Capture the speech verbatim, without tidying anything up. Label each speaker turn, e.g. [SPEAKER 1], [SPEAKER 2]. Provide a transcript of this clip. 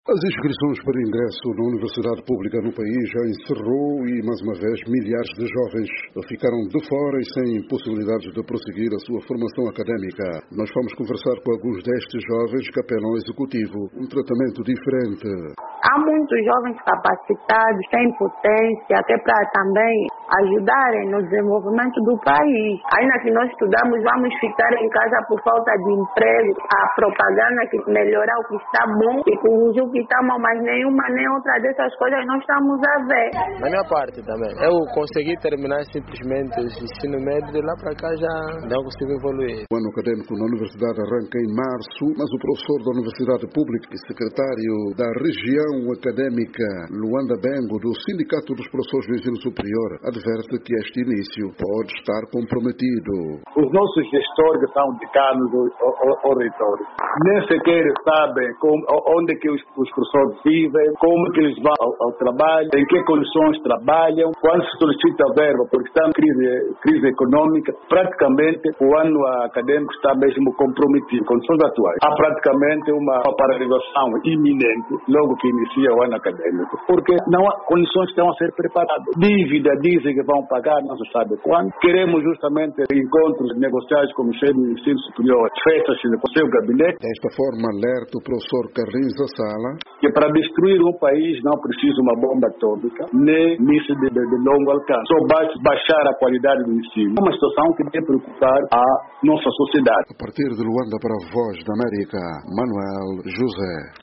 [SPEAKER 1] As inscrições para ingresso na universidade pública no país já encerrou e, mais uma vez, milhares de jovens ficaram de fora e sem possibilidades de prosseguir a sua formação académica. Nós vamos conversar com alguns destes jovens que apelam ao executivo um tratamento diferente.
[SPEAKER 2] Há muitos jovens capacitados, têm potência até para também ajudarem no desenvolvimento do país. Ainda que nós estudamos, vamos ficar em casa por falta de emprego. A propaganda que melhorar o que está bom e corrigir o que está mal, mas nenhuma nem outra dessas coisas nós estamos a ver.
[SPEAKER 3] Da minha parte também. Eu consegui terminar simplesmente o ensino médio, de lá para cá já não consigo evoluir.
[SPEAKER 1] O ano acadêmico na universidade arranca em março, mas o professor da Universidade Pública e secretário da região académica Luanda Bengo, do Sindicato dos Professores do Ensino Superior, adverte que este início pode estar comprometido.
[SPEAKER 4] Os nossos gestores que são decanos ou, ou, ou reitores nem sequer sabem como, onde que os, os professores vivem, como que eles vão ao, ao trabalho, em que condições trabalham, quando se solicita verba, porque está em crise, crise econômica, praticamente o ano acadêmico está mesmo comprometido, condições atuais. Há praticamente uma paralisação iminente logo que inicia o ano acadêmico, porque não há condições que estão a ser preparadas. Dívida, dizem que vão pagar, não se sabe quando. Queremos justamente encontros negociais com o Ministério do Ensino Superior, festas no seu gabinete.
[SPEAKER 1] Desta forma, alerta o professor Carlinhos Assala
[SPEAKER 4] que para destruir um país não precisa uma bomba atômica, nem míssil de, de, de longo alcance. Só basta baixar a qualidade do ensino. É uma situação que deve preocupar a nossa sociedade.
[SPEAKER 1] A partir de Luanda para a Voz da América, Manuel José.